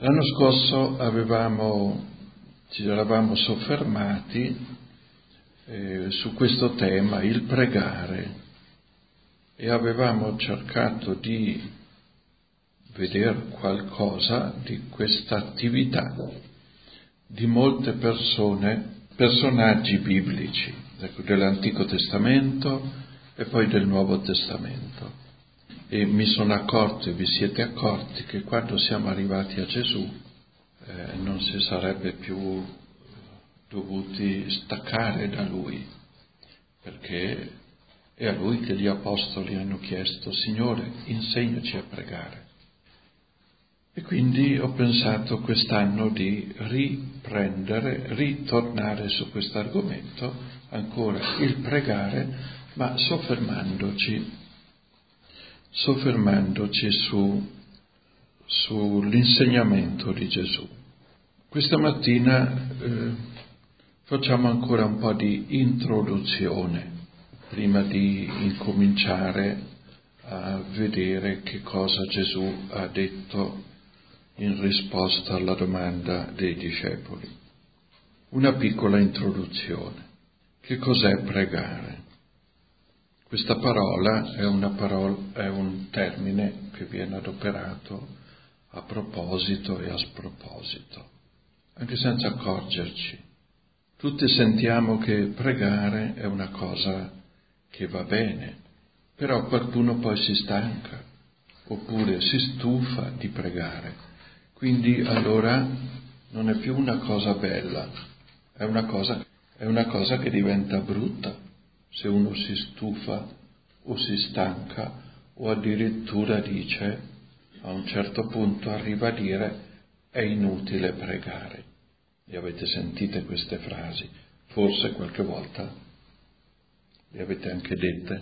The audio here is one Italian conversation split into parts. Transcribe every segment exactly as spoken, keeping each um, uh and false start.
L'anno scorso avevamo, ci eravamo soffermati eh, su questo tema, il pregare, e avevamo cercato di vedere qualcosa di questa attività di molte persone, personaggi biblici, ecco, dell'Antico Testamento e poi del Nuovo Testamento. E mi sono accorto, e vi siete accorti, che quando siamo arrivati a Gesù eh, non si sarebbe più dovuti staccare da Lui, perché è a Lui che gli Apostoli hanno chiesto: Signore, insegnaci a pregare. E quindi ho pensato quest'anno di riprendere, ritornare su questo argomento, ancora il pregare, ma soffermandoci soffermandoci su, sull'insegnamento di Gesù. Questa mattina eh, facciamo ancora un po' di introduzione, prima di incominciare a vedere che cosa Gesù ha detto in risposta alla domanda dei discepoli. Una piccola introduzione. Che cos'è pregare? Questa parola è, una parola, è un termine che viene adoperato a proposito e a sproposito, anche senza accorgerci. Tutti sentiamo che pregare è una cosa che va bene, però qualcuno poi si stanca, oppure si stufa di pregare. Quindi allora non è più una cosa bella, è una cosa, è una cosa che diventa brutta. Se uno si stufa o si stanca o addirittura dice, a un certo punto arriva a dire, è inutile pregare. Le avete sentite queste frasi? Forse qualche volta le avete anche dette.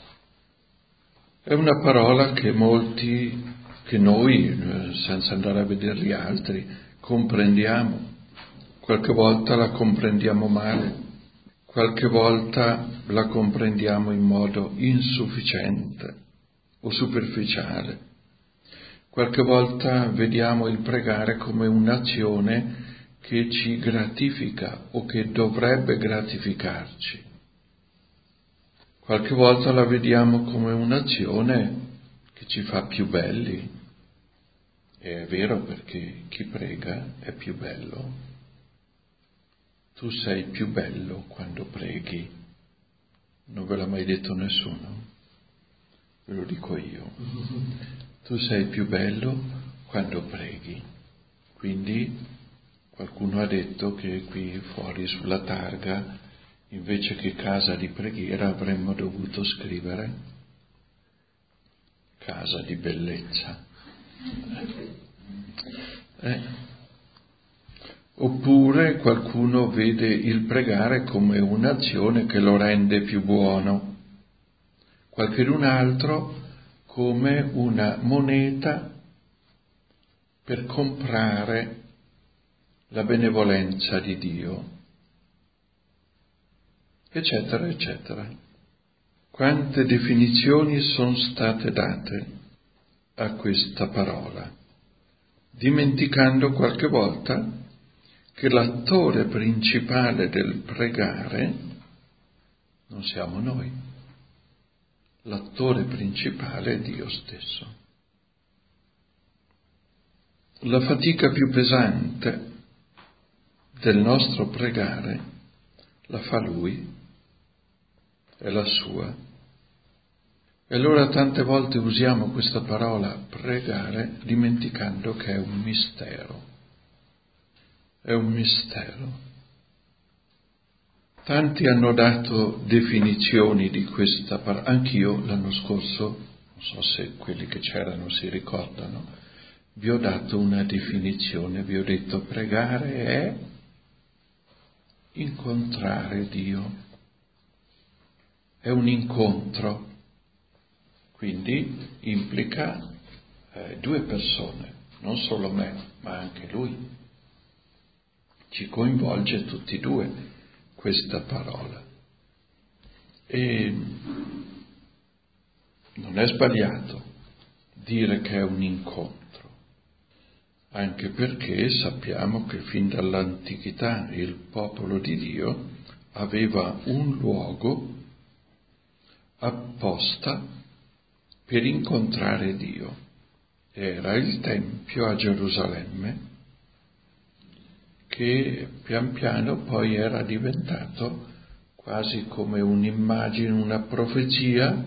È una parola che molti, che noi, senza andare a vedere gli altri, comprendiamo. Qualche volta la comprendiamo male. Qualche volta la comprendiamo in modo insufficiente o superficiale. Qualche volta vediamo il pregare come un'azione che ci gratifica o che dovrebbe gratificarci. Qualche volta la vediamo come un'azione che ci fa più belli. E è vero, perché chi prega è più bello. Tu sei più bello quando preghi. Non ve l'ha mai detto nessuno? Ve lo dico io. Tu sei più bello quando preghi. Quindi qualcuno ha detto che qui fuori sulla targa, invece che casa di preghiera, avremmo dovuto scrivere casa di bellezza. Eh? Oppure qualcuno vede il pregare come un'azione che lo rende più buono, qualcun altro come una moneta per comprare la benevolenza di Dio, eccetera, eccetera. Quante definizioni sono state date a questa parola, dimenticando qualche volta che l'attore principale del pregare non siamo noi, l'attore principale è Dio stesso. La fatica più pesante del nostro pregare la fa Lui, è la sua. E allora tante volte usiamo questa parola pregare dimenticando che è un mistero. È un mistero. Tanti hanno dato definizioni di questa parola, anch'io l'anno scorso, non so se quelli che c'erano si ricordano, vi ho dato una definizione, vi ho detto pregare è incontrare Dio, è un incontro, quindi implica eh, due persone, non solo me, ma anche Lui. Ci coinvolge tutti e due questa parola. E non è sbagliato dire che è un incontro, anche perché sappiamo che fin dall'antichità il popolo di Dio aveva un luogo apposta per incontrare Dio. Era il Tempio a Gerusalemme, che pian piano poi era diventato quasi come un'immagine, una profezia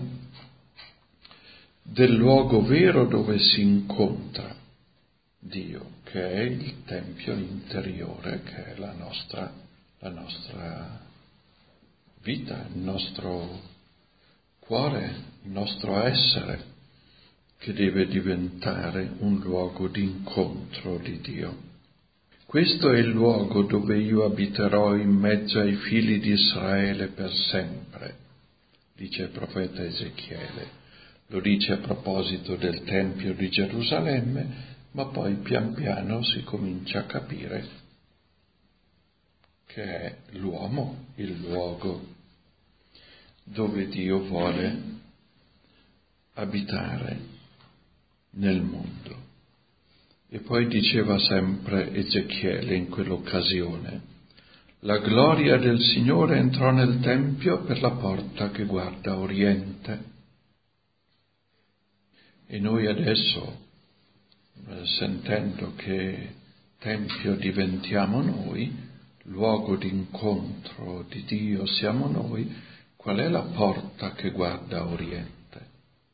del luogo vero dove si incontra Dio, che è il Tempio interiore, che è la nostra, la nostra vita, il nostro cuore, il nostro essere, che deve diventare un luogo di incontro di Dio. Questo è il luogo dove io abiterò in mezzo ai figli di Israele per sempre, dice il profeta Ezechiele. Lo dice a proposito del Tempio di Gerusalemme, ma poi pian piano si comincia a capire che è l'uomo il luogo dove Dio vuole abitare nel mondo. E poi diceva sempre Ezechiele in quell'occasione: la gloria del Signore entrò nel Tempio per la porta che guarda a oriente. E noi adesso, sentendo che Tempio diventiamo noi, luogo di incontro di Dio siamo noi, qual è la porta che guarda a oriente?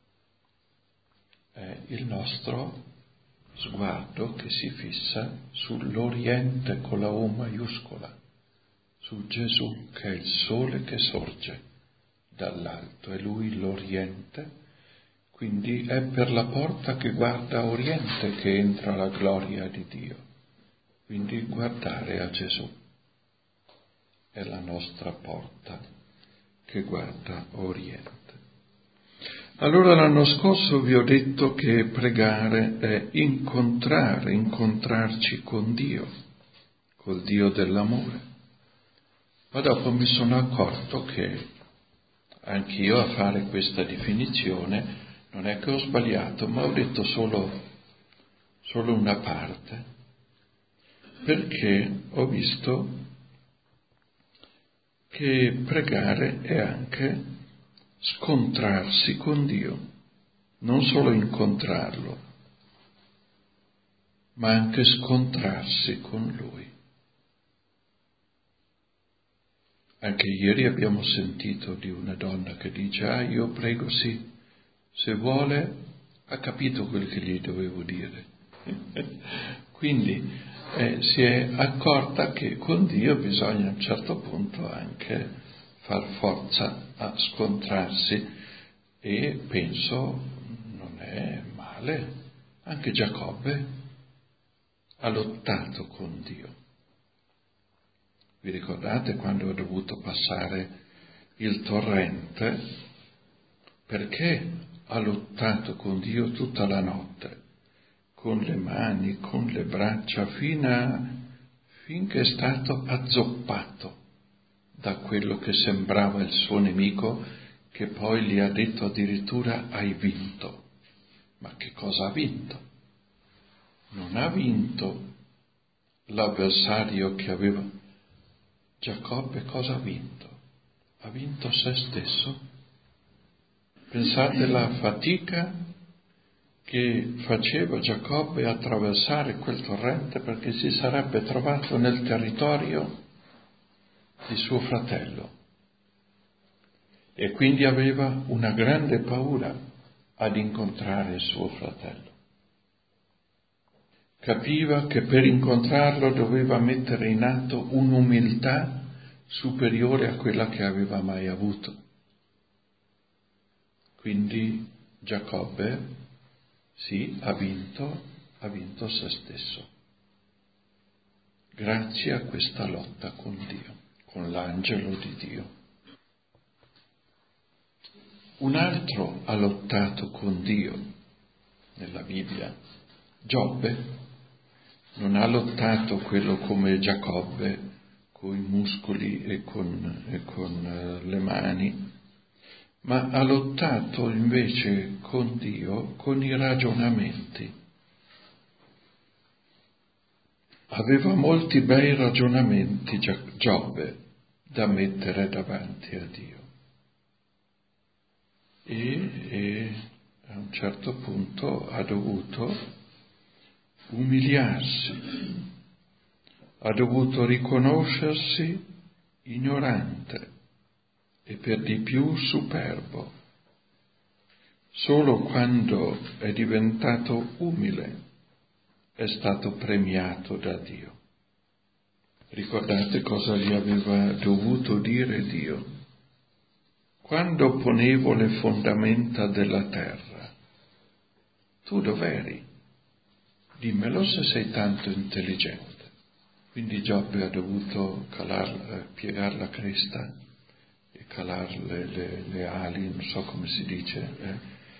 È il nostro sguardo che si fissa sull'Oriente con la O maiuscola, su Gesù che è il sole che sorge dall'alto, è Lui l'Oriente, quindi è per la porta che guarda a Oriente che entra la gloria di Dio, quindi guardare a Gesù è la nostra porta che guarda a Oriente. Allora l'anno scorso vi ho detto che pregare è incontrare, incontrarci con Dio, col Dio dell'amore. Ma dopo mi sono accorto che anch'io a fare questa definizione non è che ho sbagliato, ma ho detto solo, solo una parte, perché ho visto che pregare è anche scontrarsi con Dio, non solo incontrarlo, ma anche scontrarsi con Lui. Anche ieri abbiamo sentito di una donna che dice: ah, io prego sì, se vuole ha capito quel che gli dovevo dire. Quindi eh, si è accorta che con Dio bisogna a un certo punto anche far forza a scontrarsi, e penso non è male. Anche Giacobbe ha lottato con Dio. Vi ricordate quando ha dovuto passare il torrente? Perché ha lottato con Dio tutta la notte, con le mani, con le braccia, fino a, finché è stato azzoppato da quello che sembrava il suo nemico, che poi gli ha detto addirittura: hai vinto. Ma che cosa ha vinto? Non ha vinto l'avversario che aveva. Giacobbe cosa ha vinto? Ha vinto se stesso. Pensate alla fatica che faceva Giacobbe attraversare quel torrente, perché si sarebbe trovato nel territorio di suo fratello, e quindi aveva una grande paura ad incontrare suo fratello. Capiva che per incontrarlo doveva mettere in atto un'umiltà superiore a quella che aveva mai avuto. Quindi Giacobbe sì, ha vinto, ha vinto se stesso, grazie a questa lotta con Dio, con l'angelo di Dio. Un altro ha lottato con Dio nella Bibbia, Giobbe. Non ha lottato quello come Giacobbe, con i muscoli e con, e con uh, le mani, ma ha lottato invece con Dio con i ragionamenti. aveva molti bei ragionamenti Giobbe da mettere davanti a Dio. E, e a un certo punto ha dovuto umiliarsi, ha dovuto riconoscersi ignorante e per di più superbo. Solo quando è diventato umile è stato premiato da Dio. Ricordate cosa gli aveva dovuto dire Dio? Quando ponevo le fondamenta della terra, tu dov'eri? Dimmelo se sei tanto intelligente. Quindi Giobbe ha dovuto calar, piegare la cresta e calare le, le, le ali, non so come si dice. Eh.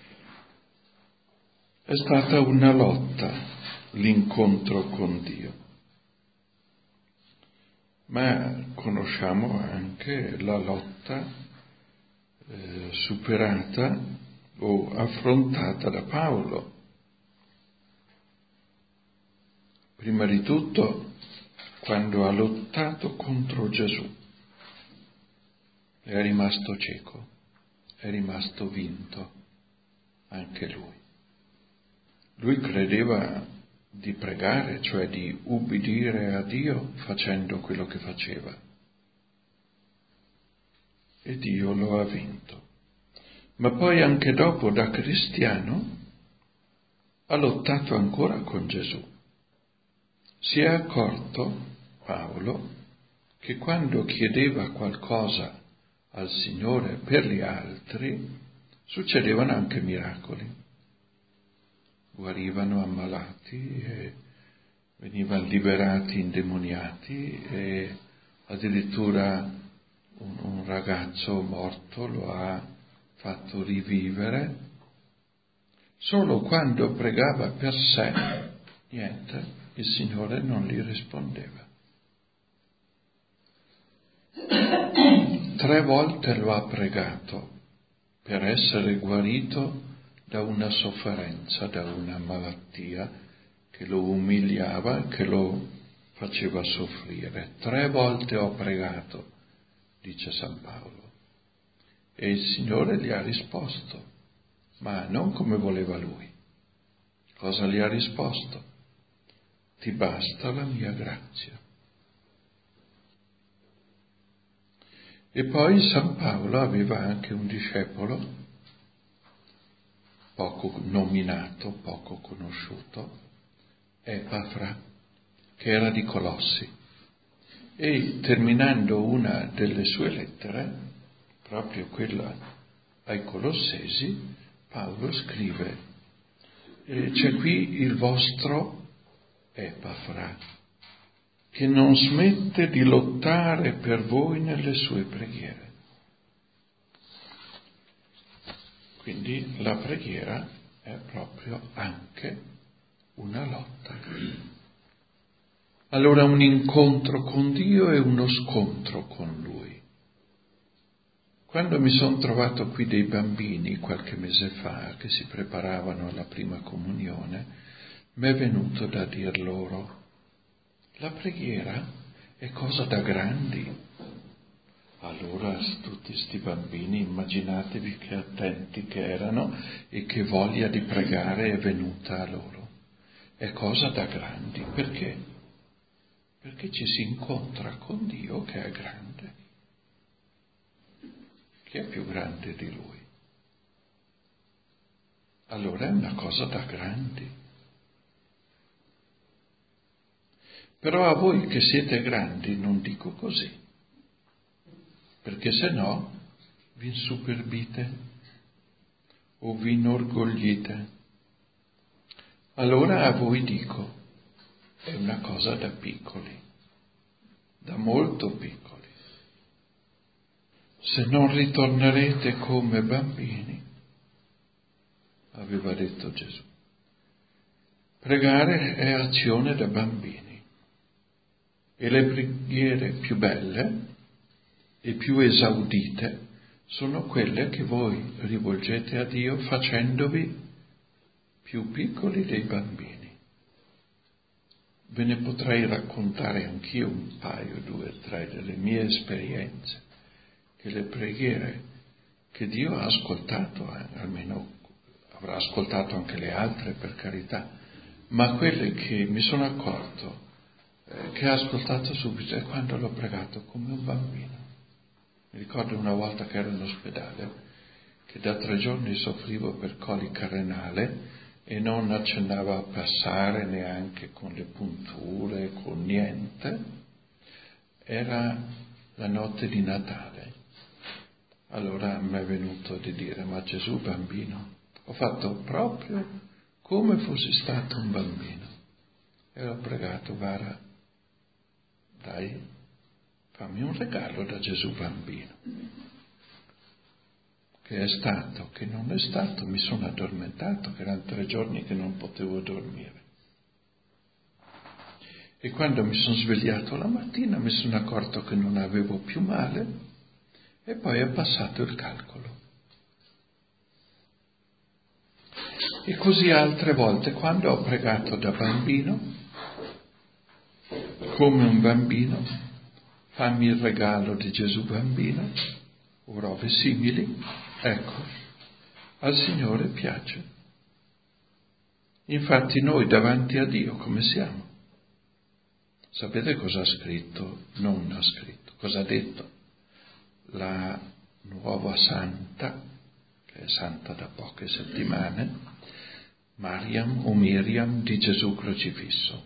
È stata una lotta l'incontro con Dio. Ma conosciamo anche la lotta eh, superata o affrontata da Paolo. Prima di tutto, quando ha lottato contro Gesù, è rimasto cieco, è rimasto vinto, anche lui. Lui credeva di pregare, cioè di ubbidire a Dio facendo quello che faceva. E Dio lo ha vinto. Ma poi anche dopo, da cristiano, ha lottato ancora con Gesù. Si è accorto, Paolo, che quando chiedeva qualcosa al Signore per gli altri, succedevano anche miracoli. Guarivano ammalati e venivano liberati indemoniati e addirittura un, un ragazzo morto lo ha fatto rivivere. Solo quando pregava per sé, niente, il Signore non gli rispondeva. Tre volte lo ha pregato per essere guarito da una sofferenza, da una malattia che lo umiliava, che lo faceva soffrire. Tre volte ho pregato, dice San Paolo, e il Signore gli ha risposto, ma non come voleva lui. Cosa gli ha risposto? Ti basta la mia grazia. E poi San Paolo aveva anche un discepolo poco nominato, poco conosciuto, Epafra, che era di Colossi. E terminando una delle sue lettere, proprio quella ai Colossesi, Paolo scrive, eh, c'è qui il vostro Epafra, che non smette di lottare per voi nelle sue preghiere. Quindi la preghiera è proprio anche una lotta. Allora un incontro con Dio e uno scontro con Lui. Quando mi sono trovato qui dei bambini qualche mese fa che si preparavano alla prima comunione, mi è venuto da dir loro, la preghiera è cosa da grandi. Allora tutti sti bambini, immaginatevi che attenti che erano e che voglia di pregare è venuta a loro. È cosa da grandi. Perché? Perché ci si incontra con Dio che è grande. Chi è più grande di Lui? Allora è una cosa da grandi. Però a voi che siete grandi non dico così. Perché se no vi insuperbite o vi inorgoglite. Allora a voi dico, è una cosa da piccoli, da molto piccoli. Se non ritornerete come bambini, aveva detto Gesù. Pregare è azione da bambini e le preghiere più belle e più esaudite sono quelle che voi rivolgete a Dio facendovi più piccoli dei bambini. ve ne potrei raccontare anch'io un paio, due, tre delle mie esperienze, che le preghiere che Dio ha ascoltato, almeno avrà ascoltato anche le altre per carità, ma quelle che mi sono accorto eh, che ha ascoltato subito è quando l'ho pregato come un bambino. Mi ricordo una volta che ero in ospedale, che da tre giorni soffrivo per colica renale e non accennava a passare neanche con le punture, con niente. Era la notte di Natale. Allora mi è venuto di dire: ma Gesù bambino, ho fatto proprio come fossi stato un bambino. E ho pregato: Vara, dai, fammi un regalo da Gesù bambino. Che è stato, che non è stato, mi sono addormentato, che erano tre giorni che non potevo dormire. E quando mi sono svegliato la mattina mi sono accorto che non avevo più male e poi è passato il calcolo. E così altre volte, quando ho pregato da bambino, come un bambino, fammi il regalo di Gesù bambino, o robe simili, ecco, al Signore piace. Infatti noi davanti a Dio come siamo? Sapete cosa ha scritto? Non ha scritto, cosa ha detto? La nuova santa, che è santa da poche settimane, Mariam o Miriam di Gesù crocifisso,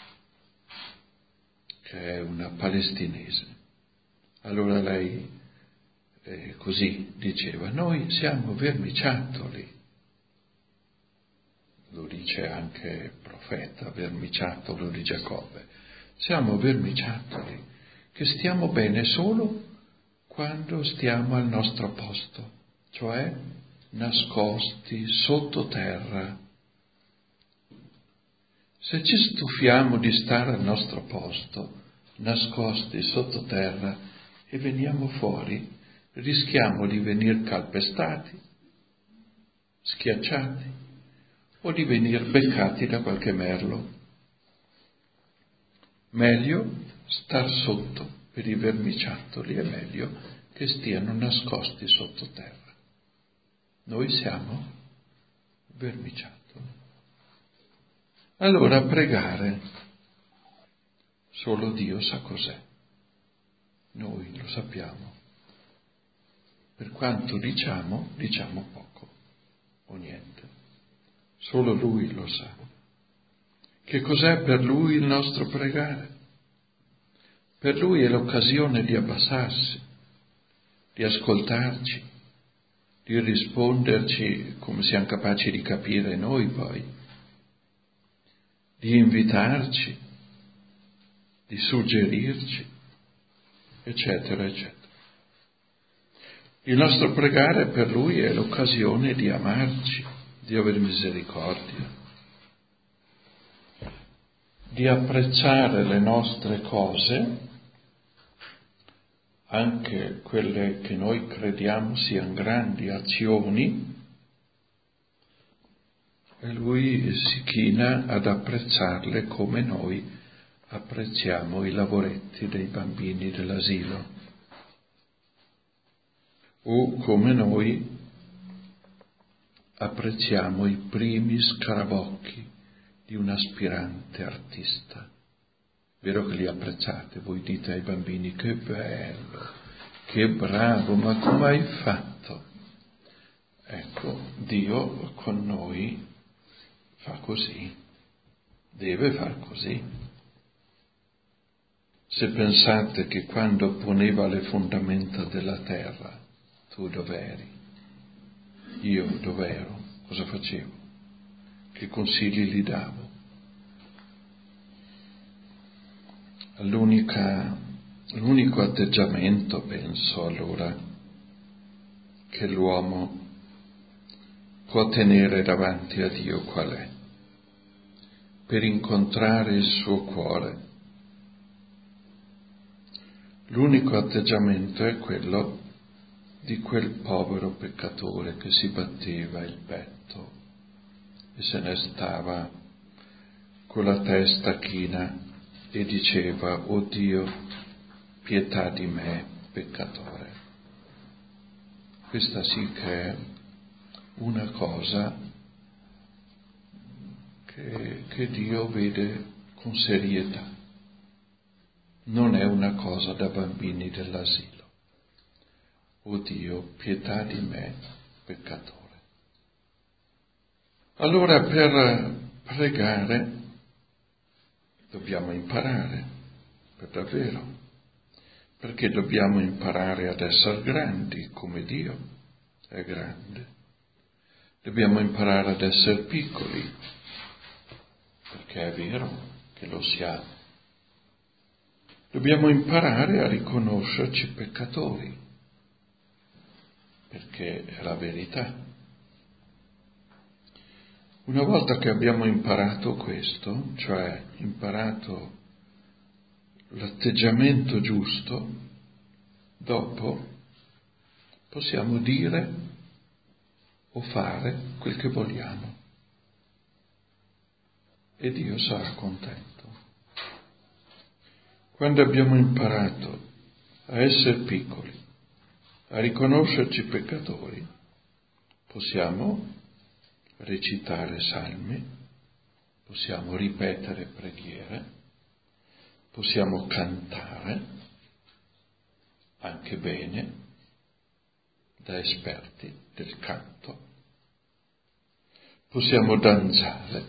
che è una palestinese. Allora lei eh, così diceva: noi siamo vermiciattoli. Lo dice anche il profeta, vermiciattolo di Giacobbe. Siamo vermiciattoli, che stiamo bene solo quando stiamo al nostro posto, cioè nascosti sottoterra. Se ci stufiamo di stare al nostro posto, nascosti sottoterra, e veniamo fuori, rischiamo di venire calpestati, schiacciati, o di venire beccati da qualche merlo. Meglio star sotto per i vermiciattoli, è meglio che stiano nascosti sottoterra. Noi siamo vermiciattoli. Allora pregare, solo Dio sa cos'è. Noi lo sappiamo. Per quanto diciamo, diciamo poco o niente. Solo Lui lo sa. Che cos'è per Lui il nostro pregare? Per Lui è l'occasione di abbassarsi, di ascoltarci, di risponderci come siamo capaci di capire noi poi, di invitarci, di suggerirci, eccetera, eccetera. Il nostro pregare per Lui è l'occasione di amarci, di avere misericordia, di apprezzare le nostre cose, anche quelle che noi crediamo siano grandi azioni, e Lui si china ad apprezzarle come noi apprezziamo i lavoretti dei bambini dell'asilo, o come noi apprezziamo i primi scarabocchi di un aspirante artista. Vero che li apprezzate? Voi dite ai bambini: che bello, che bravo, ma come hai fatto? Ecco, Dio con noi fa così, deve far così. Se pensate che quando poneva le fondamenta della terra, tu dov'eri? Io dov'ero? Cosa facevo? Che consigli gli davo? L'unica, l'unico atteggiamento, penso allora, che l'uomo può tenere davanti a Dio qual è? Per incontrare il suo cuore. L'unico atteggiamento è quello di quel povero peccatore che si batteva il petto e se ne stava con la testa china e diceva: «O Dio, pietà di me, peccatore». Questa sì che è una cosa che, che Dio vede con serietà. Non è una cosa da bambini dell'asilo. «O Dio, pietà di me, peccatore». Allora per pregare dobbiamo imparare, per davvero, perché dobbiamo imparare ad essere grandi come Dio è grande. Dobbiamo imparare ad essere piccoli, perché è vero che lo siamo. Dobbiamo imparare a riconoscerci peccatori, perché è la verità. Una volta che abbiamo imparato questo, cioè imparato l'atteggiamento giusto, dopo possiamo dire o fare quel che vogliamo e Dio sarà contento. Quando abbiamo imparato a essere piccoli, a riconoscerci peccatori, possiamo recitare salmi, possiamo ripetere preghiere, possiamo cantare anche bene da esperti del canto, possiamo danzare,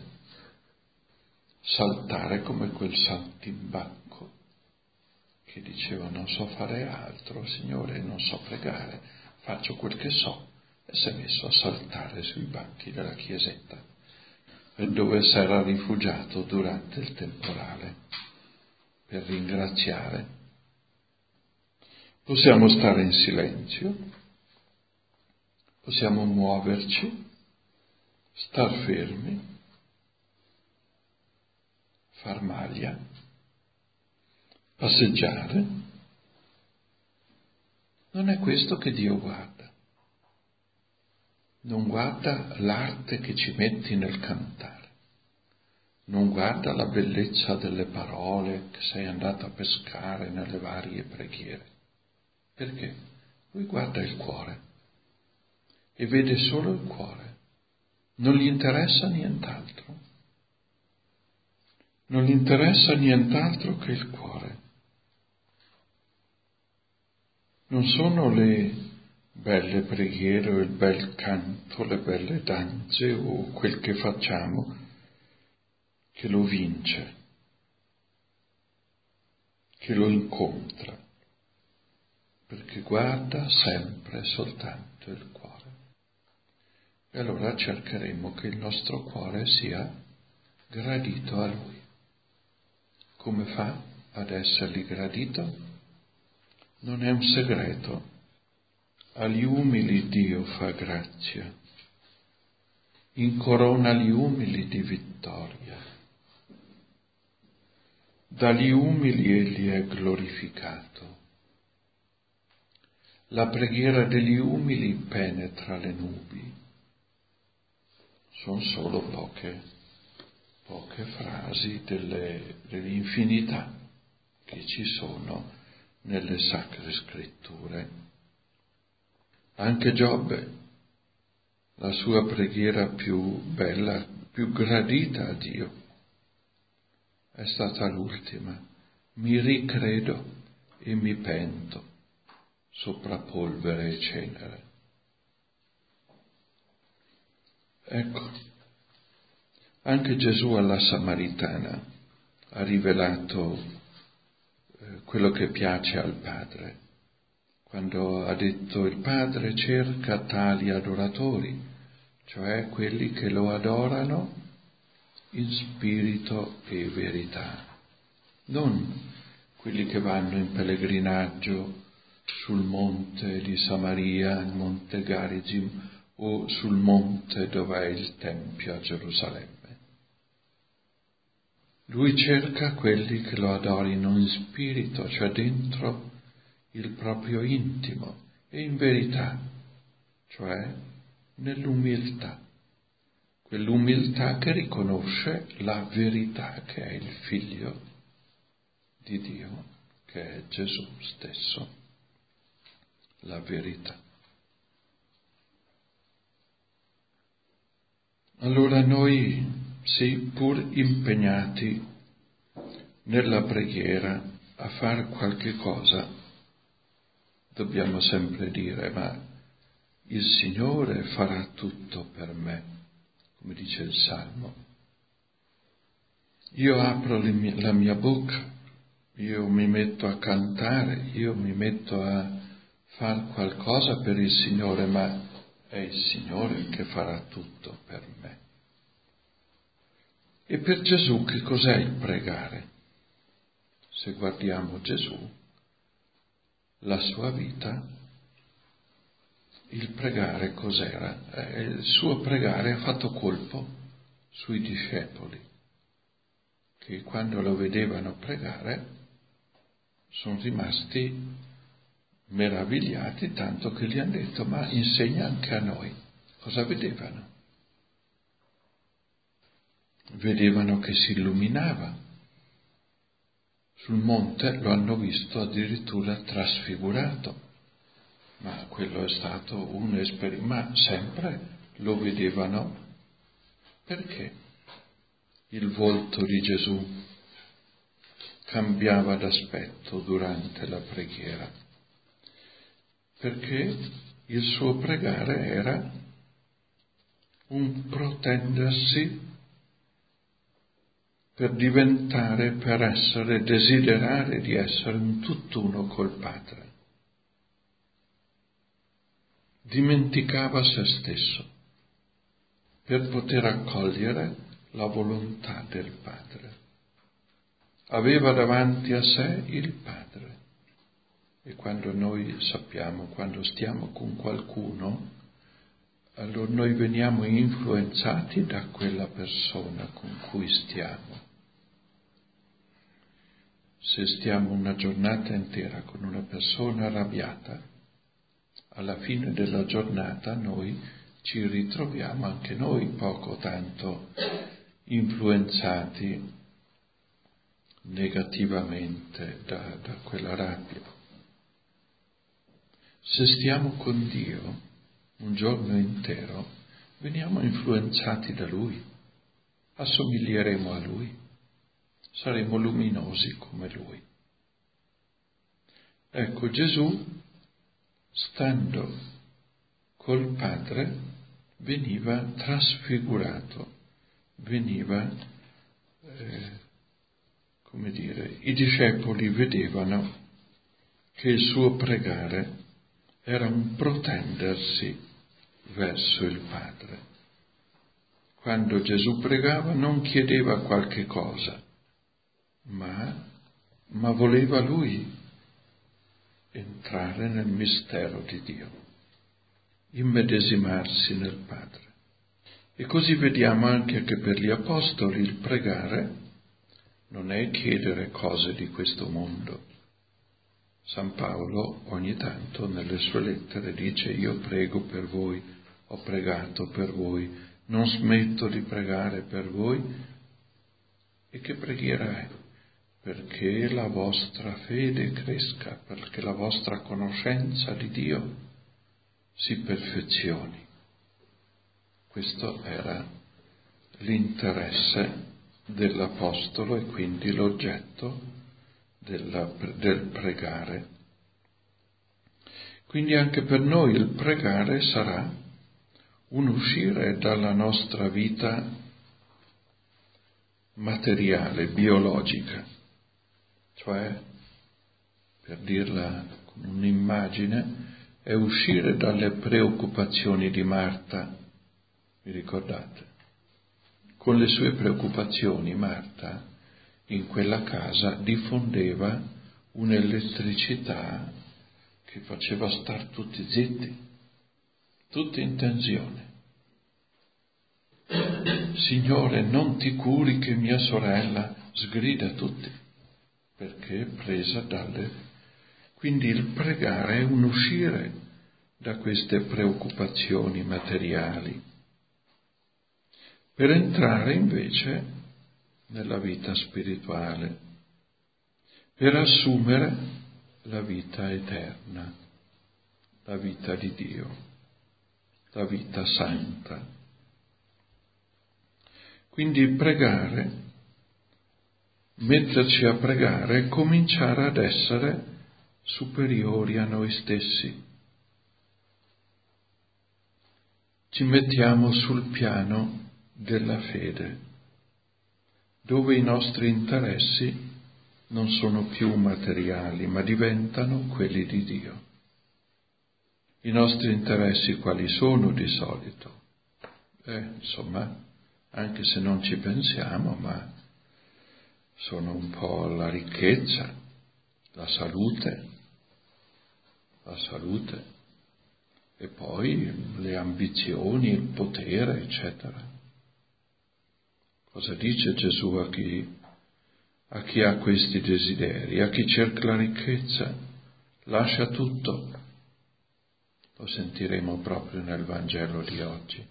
saltare come quel saltimbacco che diceva: «Non so fare altro, Signore, non so pregare, faccio quel che so». E si è messo a saltare sui banchi della chiesetta, dove si era rifugiato durante il temporale, per ringraziare. Possiamo stare in silenzio, possiamo muoverci, star fermi, far maglia, passeggiare. Non è questo che Dio guarda. Non guarda l'arte che ci metti nel cantare, non guarda la bellezza delle parole che sei andato a pescare nelle varie preghiere. Perché? Lui guarda il cuore e vede solo il cuore, non gli interessa nient'altro. Non gli interessa nient'altro che il cuore. Non sono le belle preghiere o il bel canto, le belle danze o quel che facciamo che lo vince, che lo incontra, perché guarda sempre soltanto il cuore. E allora cercheremo che il nostro cuore sia gradito a Lui. Come fa ad essergli gradito? Non è un segreto. Agli umili Dio fa grazia, incorona gli umili di vittoria. Dagli umili egli è glorificato. La preghiera degli umili penetra le nubi. Sono solo poche, poche frasi delle, dell'infinità che ci sono nelle sacre scritture. Anche Giobbe, la sua preghiera più bella, più gradita a Dio, è stata l'ultima. Mi ricredo e mi pento sopra polvere e cenere. Ecco, anche Gesù alla Samaritana ha rivelato eh, quello che piace al Padre. Quando ha detto: il Padre cerca tali adoratori, cioè quelli che lo adorano in spirito e verità, non quelli che vanno in pellegrinaggio sul monte di Samaria, il monte Garizim, o sul monte dove è il Tempio a Gerusalemme. Lui cerca quelli che lo adorino in spirito, cioè dentro il proprio intimo, e in verità, cioè nell'umiltà, quell'umiltà che riconosce la verità che è il Figlio di Dio, che è Gesù stesso, la verità. Allora noi, sì, pur impegnati nella preghiera a fare qualche cosa, dobbiamo sempre dire, ma il Signore farà tutto per me, come dice il Salmo. Io apro le mie, la mia bocca, io mi metto a cantare, io mi metto a fare qualcosa per il Signore, ma è il Signore che farà tutto per me. E per Gesù che cos'è il pregare? Se guardiamo Gesù, la sua vita, il pregare cos'era? Eh, il suo pregare ha fatto colpo sui discepoli, che quando lo vedevano pregare sono rimasti meravigliati, tanto che gli hanno detto, ma insegna anche a noi. Cosa vedevano? Vedevano che si illuminava. Sul monte lo hanno visto addirittura trasfigurato, ma quello è stato un esperimento, ma sempre lo vedevano. Perché il volto di Gesù cambiava d'aspetto durante la preghiera? Perché il suo pregare era un protendersi per diventare, per essere, desiderare di essere un tutt'uno col Padre. Dimenticava se stesso per poter accogliere la volontà del Padre. Aveva davanti a sé il Padre. E quando noi sappiamo, quando stiamo con qualcuno, allora noi veniamo influenzati da quella persona con cui stiamo. Se stiamo una giornata intera con una persona arrabbiata, alla fine della giornata noi ci ritroviamo anche noi poco tanto influenzati negativamente da, da quella rabbia. Se stiamo con Dio un giorno intero, veniamo influenzati da Lui, assomiglieremo a Lui, saremo luminosi come Lui. Ecco, Gesù, stando col Padre, veniva trasfigurato, veniva, eh, come dire, i discepoli vedevano che il suo pregare era un protendersi verso il Padre. Quando Gesù pregava non chiedeva qualche cosa, ma, ma voleva Lui entrare nel mistero di Dio, immedesimarsi nel Padre. E così vediamo anche che per gli Apostoli il pregare non è chiedere cose di questo mondo. San Paolo ogni tanto nelle sue lettere dice: io prego per voi, ho pregato per voi, non smetto di pregare per voi. E che preghiera è? Perché la vostra fede cresca, perché la vostra conoscenza di Dio si perfezioni. Questo era l'interesse dell'Apostolo e quindi l'oggetto della, del pregare. Quindi anche per noi il pregare sarà un uscire dalla nostra vita materiale, biologica, cioè, per dirla con un'immagine, è uscire dalle preoccupazioni di Marta. Vi ricordate? Con le sue preoccupazioni Marta in quella casa diffondeva un'elettricità che faceva star tutti zitti, tutti in tensione. Signore, non ti curi che mia sorella sgrida tutti, perché è presa dalle... Quindi il pregare è un uscire da queste preoccupazioni materiali. per entrare invece nella vita spirituale, per assumere la vita eterna, la vita di Dio, la vita santa. Quindi pregare, metterci a pregare e cominciare ad essere superiori a noi stessi. Ci mettiamo sul piano della fede, dove i nostri interessi non sono più materiali, ma diventano quelli di Dio. I nostri interessi quali sono di solito? Eh, insomma, anche se non ci pensiamo, ma sono un po' la ricchezza, la salute, la salute, e poi le ambizioni, il potere, eccetera. Cosa dice Gesù a chi, a chi ha questi desideri? A chi cerca la ricchezza, lascia tutto. Lo sentiremo proprio nel Vangelo di oggi.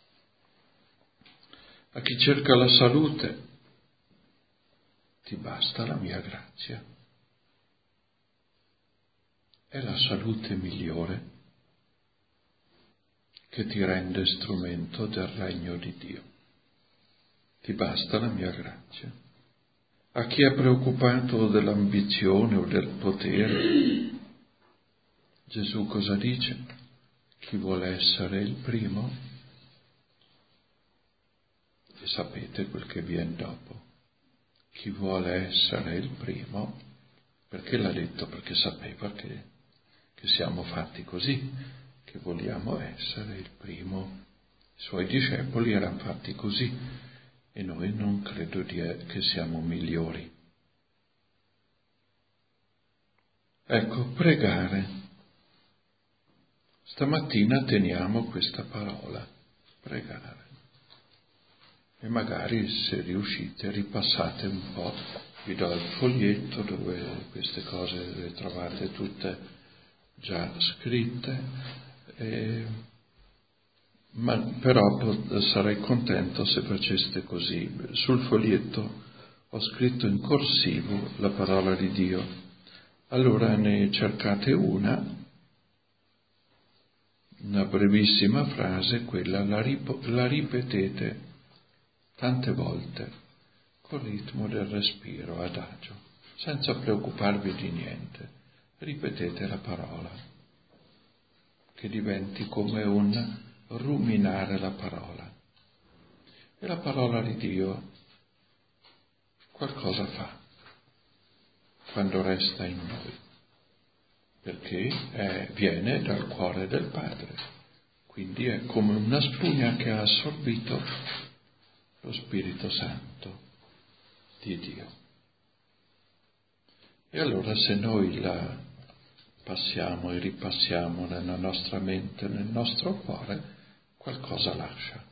A chi cerca la salute, ti basta la mia grazia. È la salute migliore che ti rende strumento del regno di Dio. Ti basta la mia grazia. A chi è preoccupato dell'ambizione o del potere, Gesù cosa dice? Chi vuole essere il primo? E sapete quel che viene dopo. Chi vuole essere il primo, perché l'ha detto? Perché sapeva che, che siamo fatti così, che vogliamo essere il primo. I suoi discepoli erano fatti così e noi non credo di, che siamo migliori. Ecco, pregare. Stamattina teniamo questa parola, pregare. E magari, se riuscite, ripassate un po'. Vi do il foglietto dove queste cose le trovate tutte già scritte, e, ma però sarei contento se faceste così. Sul foglietto ho scritto in corsivo la parola di Dio. Allora ne cercate una, una brevissima frase, quella la, rip- la ripetete tante volte, col ritmo del respiro, adagio, senza preoccuparvi di niente. Ripetete la parola, che diventi come un ruminare la parola. E la parola di Dio qualcosa fa quando resta in noi, perché è, viene dal cuore del Padre, quindi è come una spugna che ha assorbito lo Spirito Santo di Dio. E allora se noi la passiamo e ripassiamo nella nostra mente, nel nostro cuore, qualcosa lascia.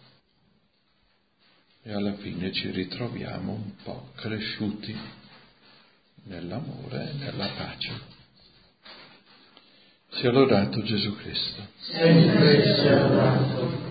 E alla fine ci ritroviamo un po' cresciuti nell'amore e nella pace. Sia lodato Gesù Cristo. Sempre sia lodato.